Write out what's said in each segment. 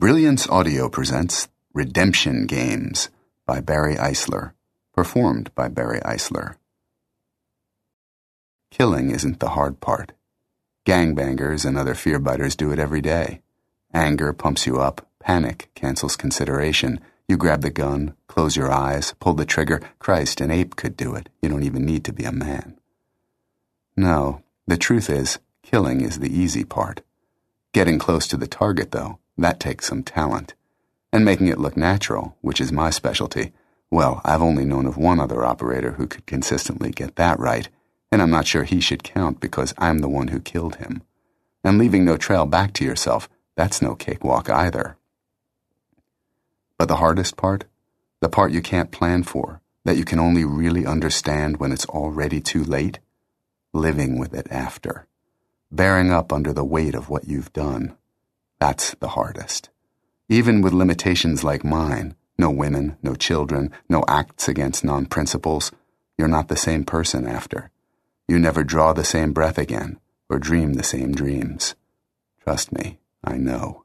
Brilliance Audio presents Redemption Games by Barry Eisler, performed by Barry Eisler. Killing isn't the hard part. Gangbangers and other fear-biters do it every day. Anger pumps you up, panic cancels consideration. You grab the gun, close your eyes, pull the trigger. Christ, an ape could do it. You don't even need to be a man. No, the truth is, killing is the easy part. Getting close to the target, though, that takes some talent. And making it look natural, which is my specialty, well, I've only known of one other operator who could consistently get that right, and I'm not sure he should count because I'm the one who killed him. And leaving no trail back to yourself, that's no cakewalk either. But the hardest part? The part you can't plan for, that you can only really understand when it's already too late? Living with it after. Bearing up under the weight of what you've done. That's the hardest. Even with limitations like mine, no women, no children, no acts against non-principles, you're not the same person after. You never draw the same breath again, or dream the same dreams. Trust me, I know.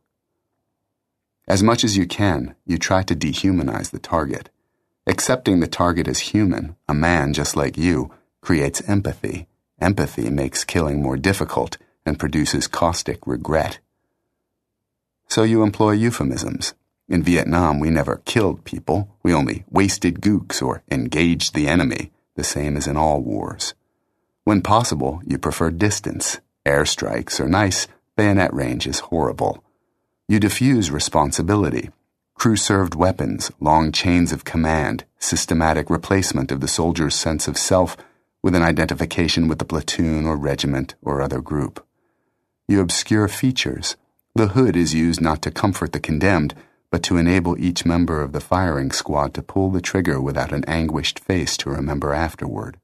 As much as you can, you try to dehumanize the target. Accepting the target as human, a man just like you, creates empathy. Empathy makes killing more difficult and produces caustic regret. So you employ euphemisms. In Vietnam, we never killed people. We only wasted gooks or engaged the enemy, the same as in all wars. When possible, you prefer distance. Airstrikes are nice. Bayonet range is horrible. You diffuse responsibility. Crew-served weapons, long chains of command, systematic replacement of the soldier's sense of self with an identification with the platoon or regiment or other group. You obscure features. The hood is used not to comfort the condemned, but to enable each member of the firing squad to pull the trigger without an anguished face to remember afterward.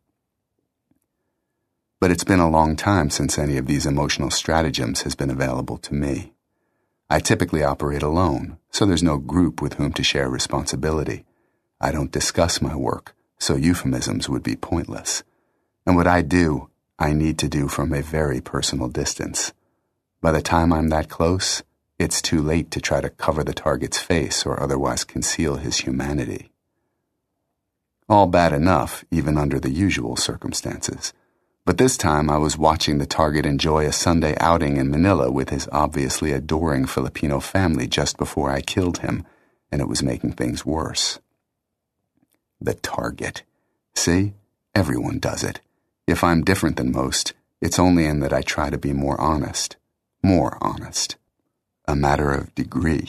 But it's been a long time since any of these emotional stratagems has been available to me. I typically operate alone, so there's no group with whom to share responsibility. I don't discuss my work, so euphemisms would be pointless. And what I do, I need to do from a very personal distance. By the time I'm that close, it's too late to try to cover the target's face or otherwise conceal his humanity. All bad enough, even under the usual circumstances. But this time I was watching the target enjoy a Sunday outing in Manila with his obviously adoring Filipino family just before I killed him, and it was making things worse. The target. See? Everyone does it. If I'm different than most, it's only in that I try to be more honest. More honest. A matter of degree.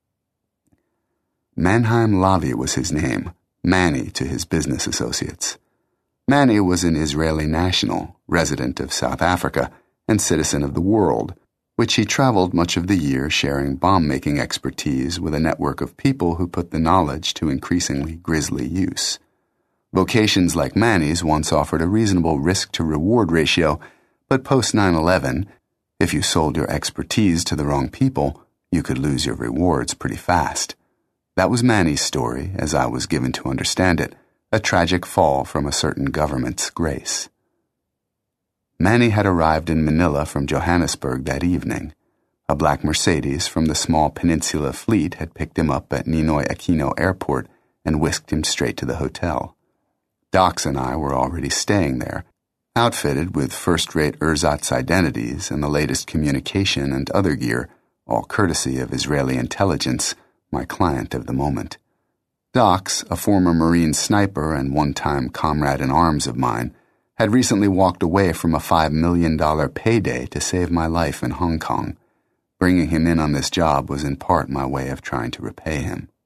Mannheim Lavi was his name, Manny to his business associates. Manny was an Israeli national, resident of South Africa, and citizen of the world, which he traveled much of the year sharing bomb-making expertise with a network of people who put the knowledge to increasingly grisly use. Vocations like Manny's once offered a reasonable risk-to-reward ratio, but post 9/11, if you sold your expertise to the wrong people, you could lose your rewards pretty fast. That was Manny's story, as I was given to understand it, a tragic fall from a certain government's grace. Manny had arrived in Manila from Johannesburg that evening. A black Mercedes from the small Peninsula fleet had picked him up at Ninoy Aquino Airport and whisked him straight to the hotel. Docs and I were already staying there, outfitted with first-rate ersatz identities and the latest communication and other gear, all courtesy of Israeli intelligence, my client of the moment. Docs, a former Marine sniper and one-time comrade in arms of mine, had recently walked away from a $5 million payday to save my life in Hong Kong. Bringing him in on this job was in part my way of trying to repay him.